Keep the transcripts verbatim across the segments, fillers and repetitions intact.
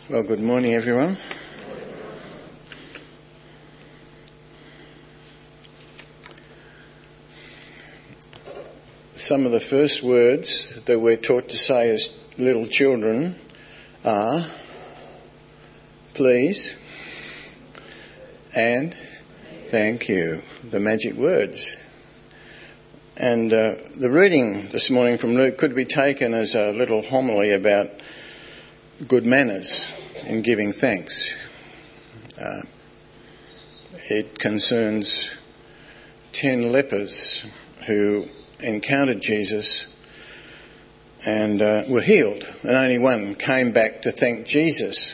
Well, good morning, everyone. Some of the first words that we're taught to say as little children are please and thank you, the magic words. And uh, the reading this morning from Luke could be taken as a little homily about good manners in giving thanks. Uh, it concerns ten lepers who encountered Jesus and uh, were healed, and only one came back to thank Jesus.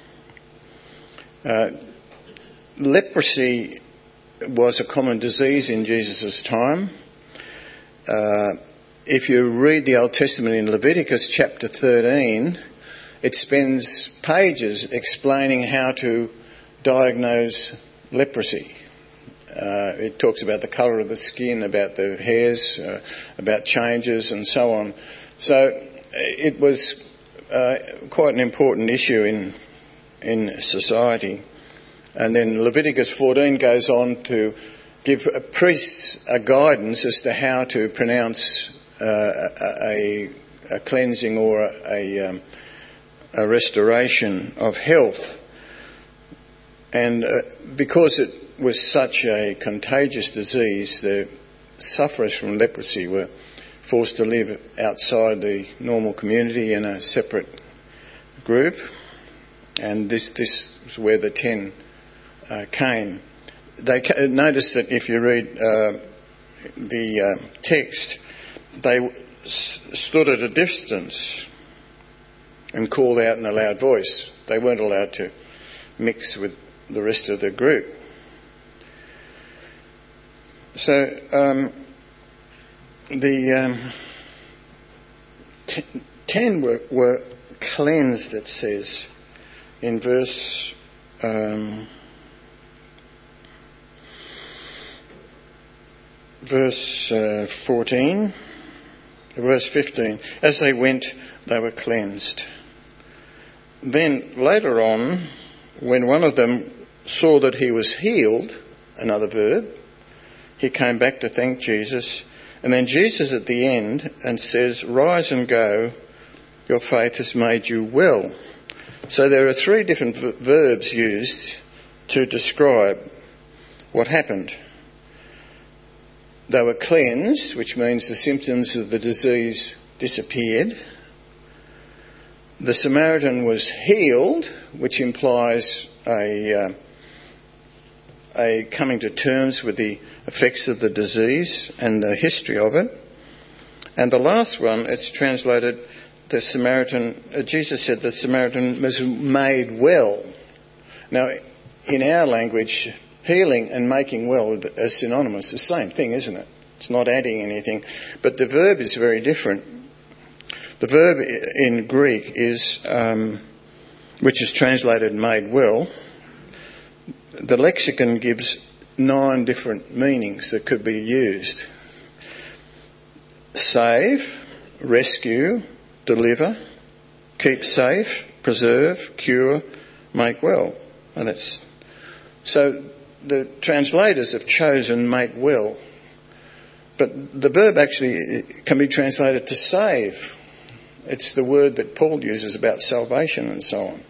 Uh, leprosy was a common disease in Jesus' time. Uh, if you read the Old Testament in Leviticus chapter thirteen, it spends pages explaining how to diagnose leprosy. Uh, it talks about the colour of the skin, about the hairs, uh, about changes and so on. So it was uh, quite an important issue in in society. And then Leviticus fourteen goes on to give priests a guidance as to how to pronounce uh, a, a cleansing or a, a um, a restoration of health. And uh, because it was such a contagious disease, the sufferers from leprosy were forced to live outside the normal community in a separate group. And this this was where the ten uh, came. They ca- notice that if you read uh, the uh, text, they s- stood at a distance and called out in a loud voice. They weren't allowed to mix with the rest of the group. So um, the um, t- ten were, were cleansed, it says, in verse um, verse uh, fourteen, verse fifteen. As they went, they were cleansed. Then later on, when one of them saw that he was healed, another verb, he came back to thank Jesus. And then Jesus at the end and says, "Rise and go, your faith has made you well." So there are three different v- verbs used to describe what happened. They were cleansed, which means the symptoms of the disease disappeared. The Samaritan was healed, which implies a, uh, a coming to terms with the effects of the disease and the history of it. And the last one, it's translated, the Samaritan, uh, Jesus said the Samaritan was made well. Now, in our language, healing and making well are synonymous, the same thing, isn't it? It's not adding anything. But the verb is very different. The verb in Greek is, um, which is translated made well. The lexicon gives nine different meanings that could be used. Save, rescue, deliver, keep safe, preserve, cure, make well. And it's, so the translators have chosen make well. But the verb actually can be translated to save. It's the word that Paul uses about salvation and so on.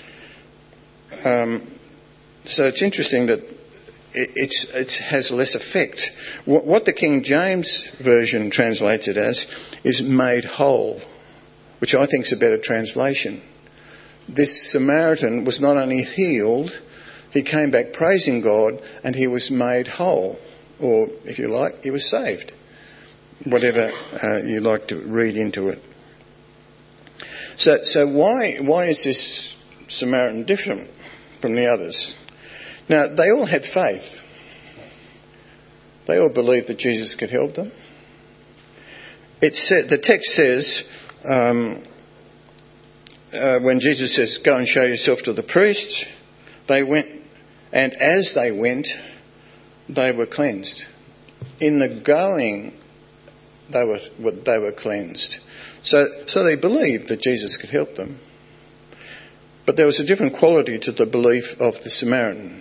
Um, so it's interesting that it it's, it's has less effect. What, what the King James Version translates it as is made whole, which I think is a better translation. This Samaritan was not only healed, he came back praising God and he was made whole. Or, if you like, he was saved. Whatever uh, you like to read into it. So, so why why is this Samaritan different from the others? Now, they all had faith. They all believed that Jesus could help them. It said, the text says, um, uh, when Jesus says, "Go and show yourself to the priests," they went, and as they went, they were cleansed. In the going, they were they were cleansed. So, so they believed that Jesus could help them. But there was a different quality to the belief of the Samaritan.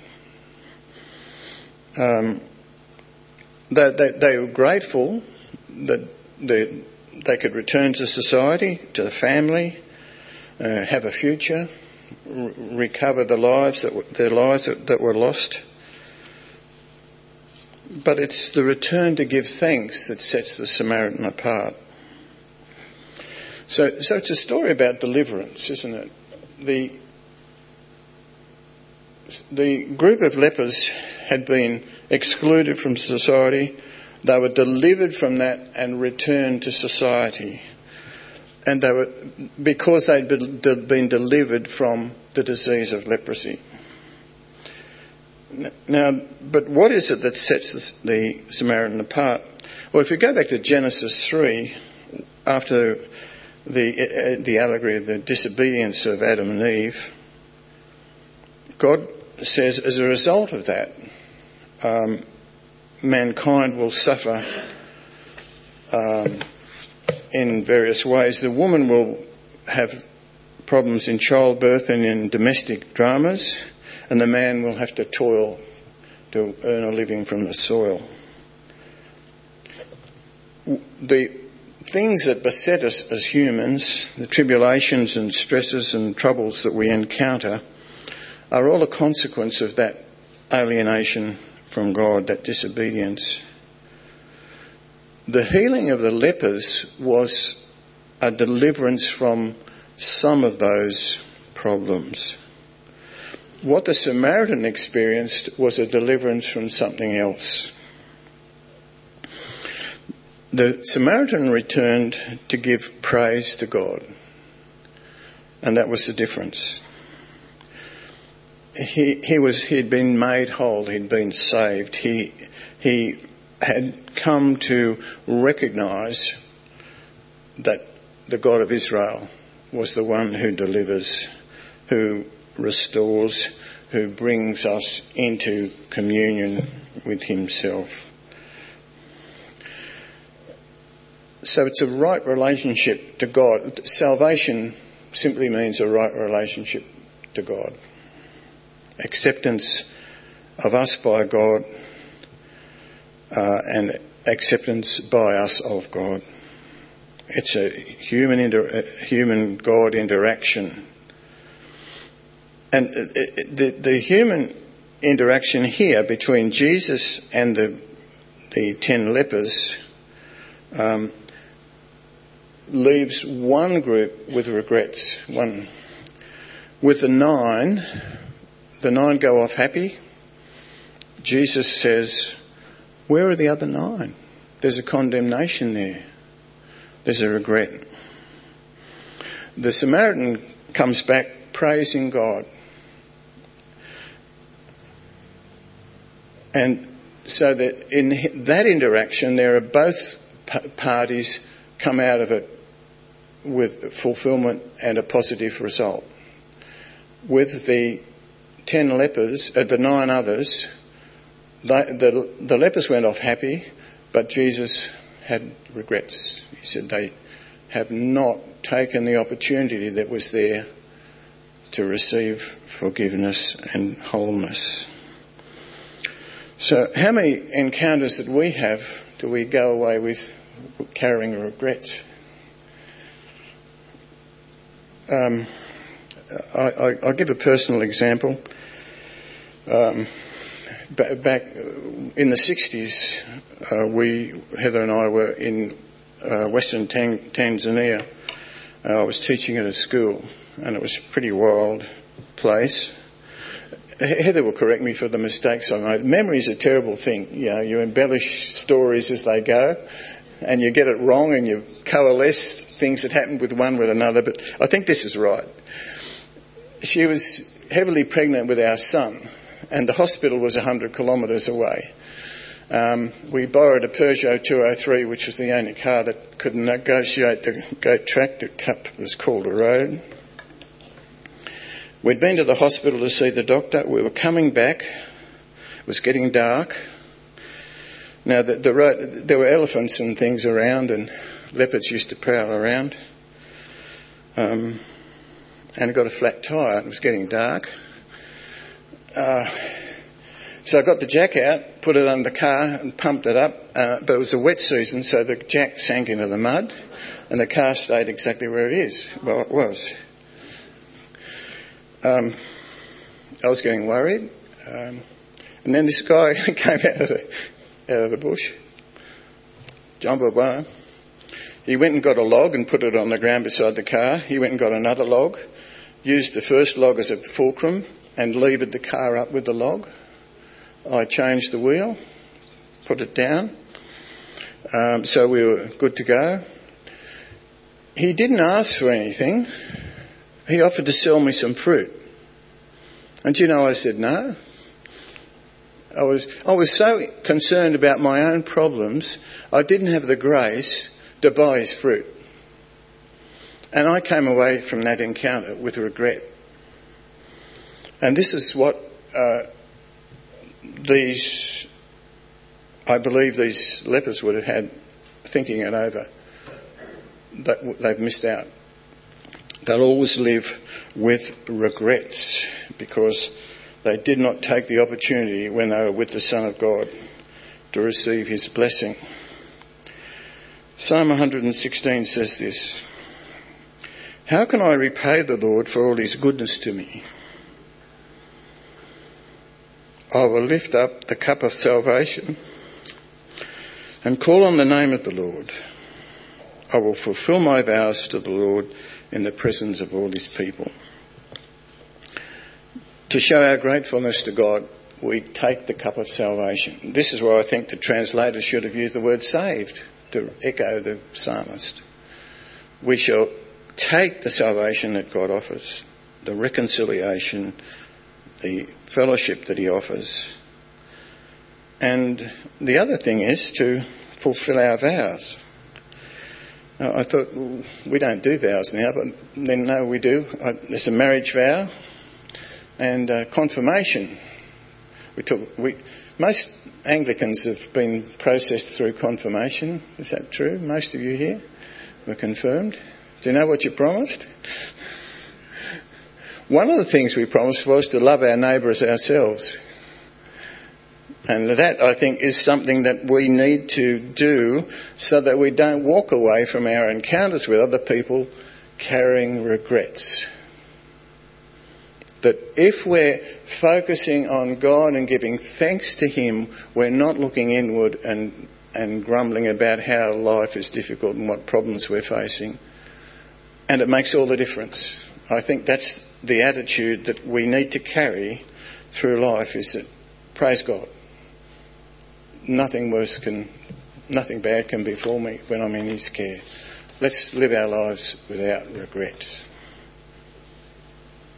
Um, they, they, they were grateful that they, they could return to society, to the family, uh, have a future, r- recover the lives that were, their lives that, that were lost. But it's the return to give thanks that sets the Samaritan apart. So, so it's a story about deliverance, isn't it? The the group of lepers had been excluded from society. They were delivered from that and returned to society. And they were because they'd been delivered from the disease of leprosy. Now, but what is it that sets the Samaritan apart? Well, if you go back to Genesis three, after the the allegory of the disobedience of Adam and Eve, God says, as a result of that, um, mankind will suffer um, in various ways. The woman will have problems in childbirth and in domestic dramas, and the man will have to toil to earn a living from the soil. The things that beset us as humans, the tribulations and stresses and troubles that we encounter, are all a consequence of that alienation from God, that disobedience. The healing of the lepers was a deliverance from some of those problems. What the Samaritan experienced was a deliverance from something else. The Samaritan returned to give praise to God, and that was the difference. He, he was, he'd been made whole, he'd been saved, he, he had come to recognise that the God of Israel was the one who delivers, who restores, who brings us into communion with himself. So it's a right relationship to God. Salvation simply means a right relationship to God. Acceptance of us by God uh, and acceptance by us of God. It's a human inter- a human God interaction. And the, the human interaction here between Jesus and the the ten lepers um, leaves one group with regrets. One with the nine, the nine go off happy. Jesus says, "Where are the other nine?" There's a condemnation there. There's a regret. The Samaritan comes back praising God. And so that in that interaction, there are both parties come out of it with fulfilment and a positive result. With the ten lepers, uh, the nine others, they, the, the lepers went off happy, but Jesus had regrets. He said they have not taken the opportunity that was there to receive forgiveness and wholeness. So how many encounters that we have do we go away with carrying regrets? Um, I, I, I'll give a personal example. Um, back in the sixties, uh, we, Heather and I were in uh, Western Tan- Tanzania. Uh, I was teaching at a school, and it was a pretty wild place. Heather will correct me for the mistakes I made. Memory is a terrible thing. You know, you embellish stories as they go, and you get it wrong, and you coalesce things that happened with one with another. But I think this is right. She was heavily pregnant with our son, and the hospital was one hundred kilometres away. Um, we borrowed a Peugeot two oh three, which was the only car that could negotiate the Goat Track. The Cup was called a road. We'd been to the hospital to see the doctor. We were coming back. It was getting dark. Now, the, the road, there were elephants and things around, and leopards used to prowl around. Um, and I got a flat tyre. It was getting dark. Uh, so I got the jack out, put it under the car and pumped it up. Uh, but it was a wet season, so the jack sank into the mud and the car stayed exactly where it is. Well, it was. Um, I was getting worried. Um, and then this guy came out of the, out of the bush. John Boboa. He went and got a log and put it on the ground beside the car. He went and got another log, used the first log as a fulcrum and levered the car up with the log. I changed the wheel, put it down, um, so we were good to go. He didn't ask for anything. He offered to sell me some fruit. And you know, I said no. I was, I was so concerned about my own problems, I didn't have the grace to buy his fruit. And I came away from that encounter with regret. And this is what uh, these, I believe these lepers would have had thinking it over. That they've missed out. They'll always live with regrets because they did not take the opportunity when they were with the Son of God to receive his blessing. Psalm one hundred sixteen says this: "How can I repay the Lord for all his goodness to me? I will lift up the cup of salvation and call on the name of the Lord. I will fulfill my vows to the Lord in the presence of all his people." To show our gratefulness to God, we take the cup of salvation. This is why I think the translators should have used the word saved to echo the psalmist. We shall take the salvation that God offers, the reconciliation, the fellowship that he offers. And the other thing is to fulfill our vows. Now, I thought, well, we don't do vows now, but then no, we do. I, there's a marriage vow and uh, confirmation. We took, we, most Anglicans have been processed through confirmation. Is that true? Most of you here were confirmed. Do you know what you promised? One of the things we promised was to love our neighbour as ourselves. And that, I think, is something that we need to do so that we don't walk away from our encounters with other people carrying regrets. That if we're focusing on God and giving thanks to him, we're not looking inward and, and grumbling about how life is difficult and what problems we're facing. And it makes all the difference. I think that's the attitude that we need to carry through life, is that, praise God, nothing worse can, nothing bad can befall me when I'm in his care. Let's live our lives without regrets.